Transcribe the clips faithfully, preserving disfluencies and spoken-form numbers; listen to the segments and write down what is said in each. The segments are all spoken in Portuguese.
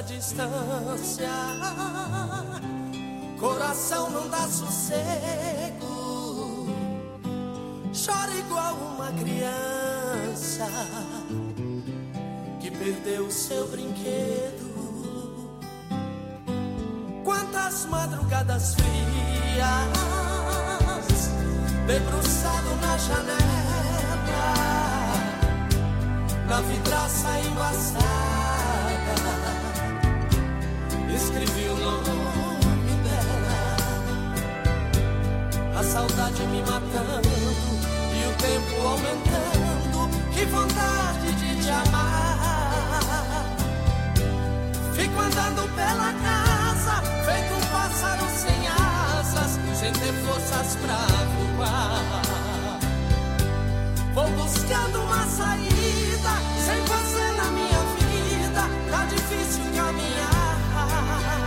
distância, coração não dá sossego, chora igual uma criança que perdeu o seu brinquedo. Quantas madrugadas frias, debruçado na janela, na vidraça embaçada, escrevi o nome dela. A saudade me matando e o tempo aumentando. Que vontade de te amar. Fico andando pela casa, feito um pássaro sem asas, sem ter forças pra voar. Vou buscando uma saída, sem você na minha vida, tá difícil caminhar.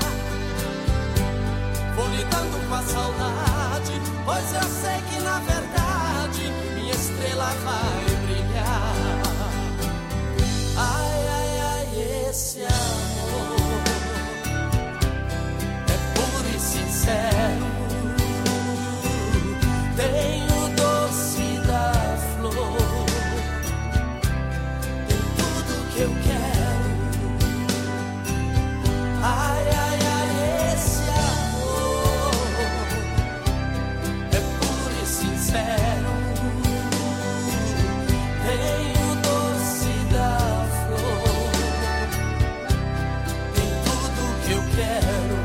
Vou lidando com a saudade, pois eu sei que na verdade minha estrela vai brilhar. Ai, ai, ai, esse amor é puro e sincero. Tem o doce da flor, tem tudo que eu quero. Ai, ai, ai, esse amor é puro e sincero. Tem o doce da flor, tem tudo que eu quero.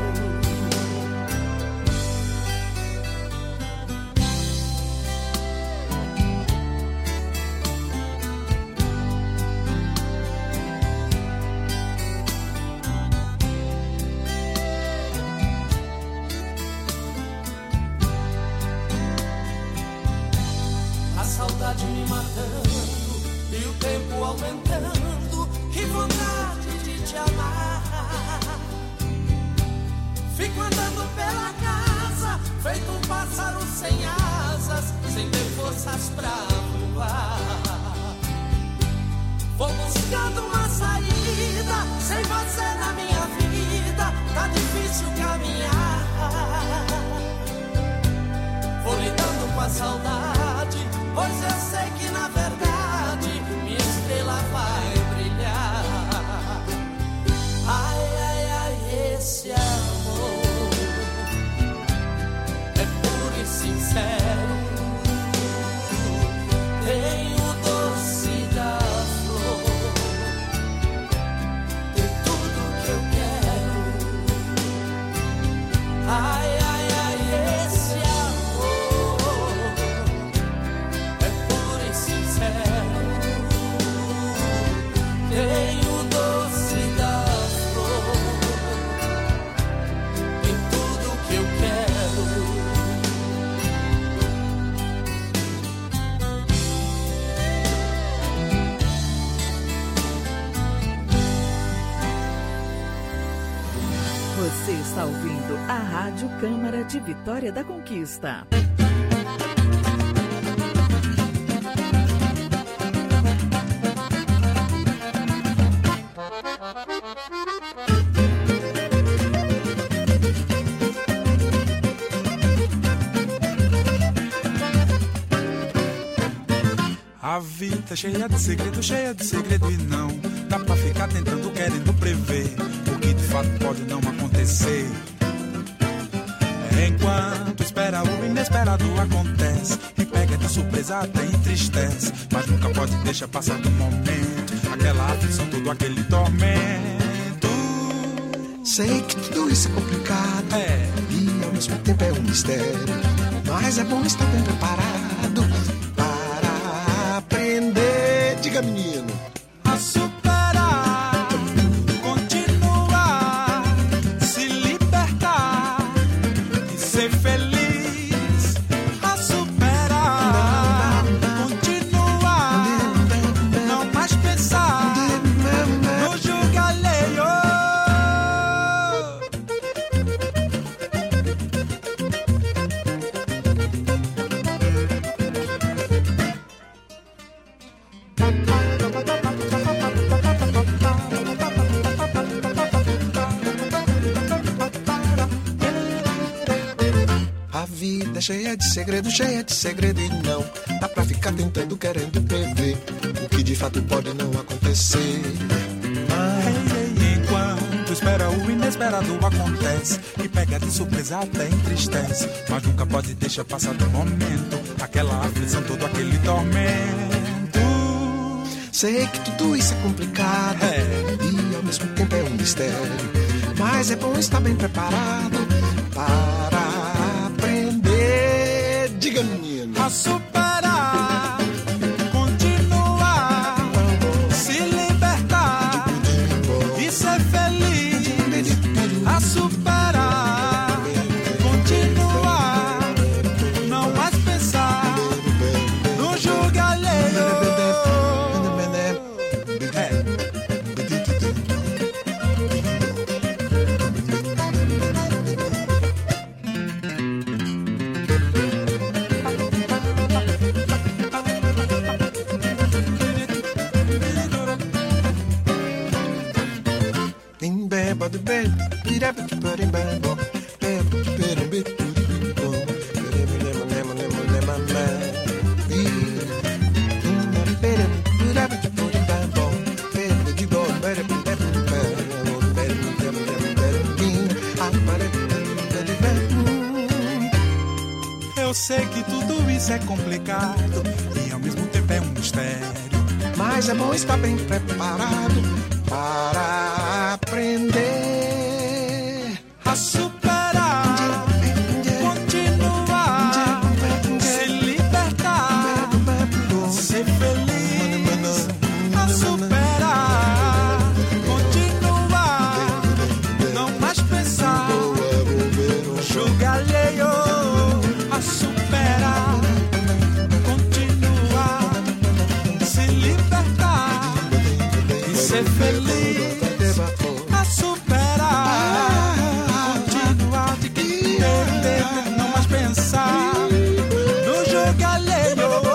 A saudade me matando e o tempo aumentando. Que vontade de te amar. Fico andando pela casa, feito um pássaro sem asas, sem ter forças pra voar. Vou buscando uma saída, sem você na minha vida, tá difícil caminhar. Vou lidando com a saudade, pois eu sei que na verdade minha estrela vai brilhar. Ai, ai, ai, esse amor é puro e sincero. Tem o doce da flor, tem tudo que eu quero. Ai, ai, ai, esse amor é puro e sincero. Tem o doce da flor, tem tudo que eu quero. Você está ouvindo a Rádio Câmara de Vitória da Conquista. A vida é cheia de segredo, cheia de segredo e não dá pra ficar tentando, querendo prever o que de fato pode não acontecer. Enquanto espera, o inesperado acontece e pega de surpresa, até entristece, mas nunca pode deixar passar do momento aquela aflição, todo aquele tormento. Sei que tudo isso é complicado, é, e ao mesmo tempo é um mistério, mas é bom estar bem preparado para aprender. Diga, menino, a superar, continuar, se libertar e ser feliz. A superar, continuar, não mais pensar no julgo alheio. vida é cheia de segredo, cheia de segredo e não dá pra ficar tentando, querendo prever o que de fato pode não acontecer. Ah. Enquanto espera o inesperado acontece e pega de surpresa até entristece, mas nunca pode deixar passar do momento aquela aflição, todo aquele tormento. Sei que tudo isso é complicado é. E ao mesmo tempo é um mistério, mas é bom estar bem preparado para aprender. Diga, menino. A superar, continuar, se libertar e ser feliz. A superar, continuar, não mais pensar no julgo alheio. Eu sei que tudo isso é complicado e ao mesmo tempo é um mistério, mas é bom estar bem preparado para aprender a superar, continuar, se libertar, ser feliz. A superar, continuar, não mais pensar, julgar alheio. A superar, continuar, se libertar e ser feliz. A superar, continuar, de que perder, não mais pensar no jogo alheio.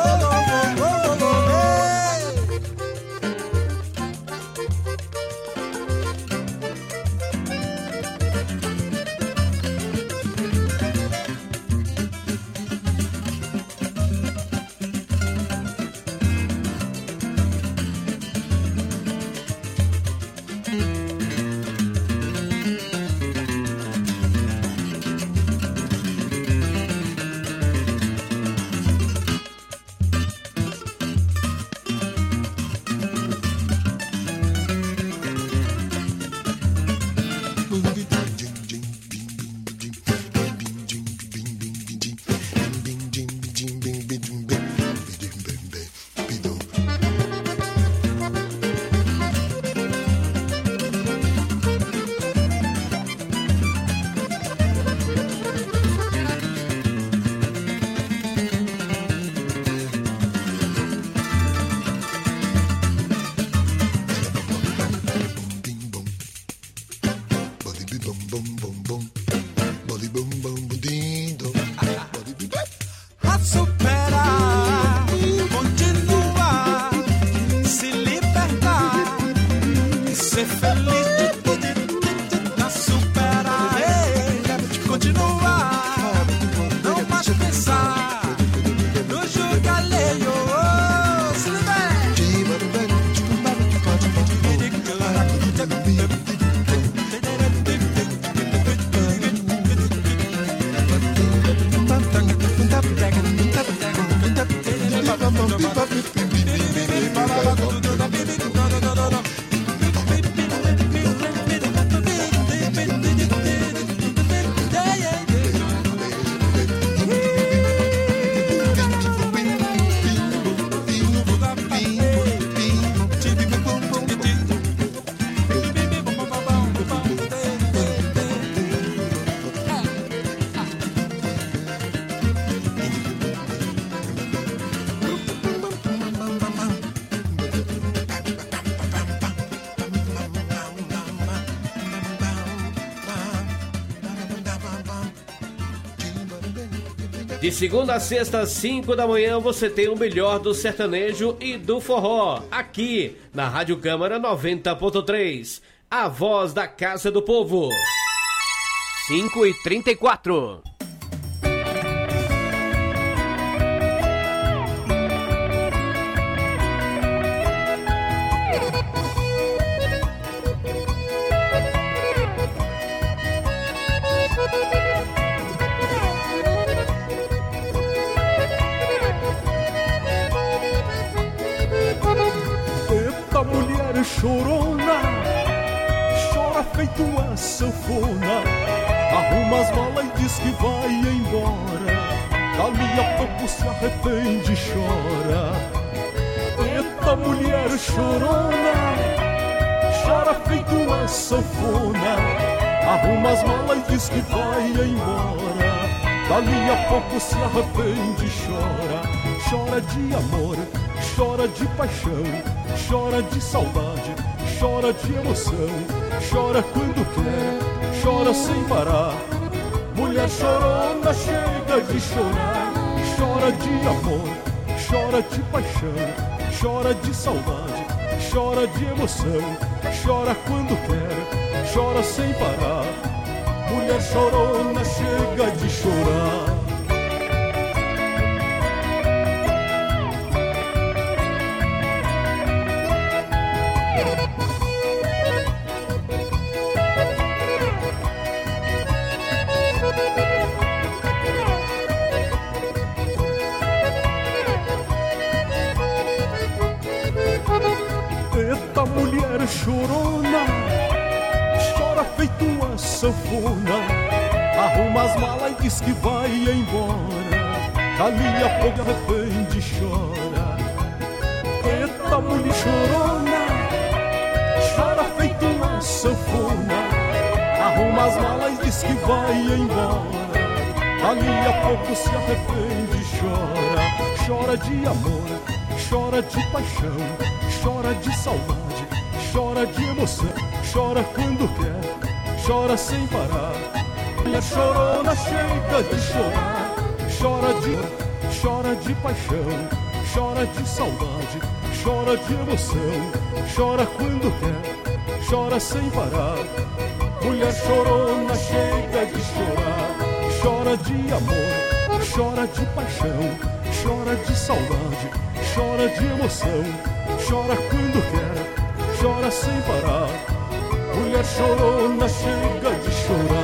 De segunda a sexta, às cinco da manhã, você tem o melhor do sertanejo e do forró, aqui na Rádio Câmara noventa ponto três, a voz da Casa do Povo. cinco e trinta e quatro. mulher chorona, chora feito uma sanfona, arruma as malas e diz que vai embora. Dali a pouco se arrepende e chora. Eita mulher chorona, chora feito uma sanfona, arruma as malas e diz que vai embora. Dali a pouco se arrepende e chora. Chora de amor, chora de paixão, chora de saudade, chora de emoção, chora quando quer, chora sem parar. Mulher chorona chega de chorar, chora de amor, chora de paixão, chora de saudade, chora de emoção, chora quando quer, chora sem parar. Mulher chorona chega de chorar. Eita mulher chorona, chora feito uma sanfona, arruma as malas e diz que vai embora. Dali a pouco arrepende e chora. Eita mulher chorona, chora feito uma sanfona, arruma as malas e diz que vai embora. Dali a pouco se arrepende e chora. Chora de amor, chora de paixão, chora de saudade, chora de emoção, chora quando quer, chora sem parar. Mulher chorona chega de chorar, chora de chora de paixão, chora de saudade, chora de emoção, chora quando quer, chora sem parar. Mulher chorona chega de chorar, chora de amor, chora de paixão, chora de saudade, chora de emoção, chora quando quer, chora sem parar. Mulher chorona chega de chorar.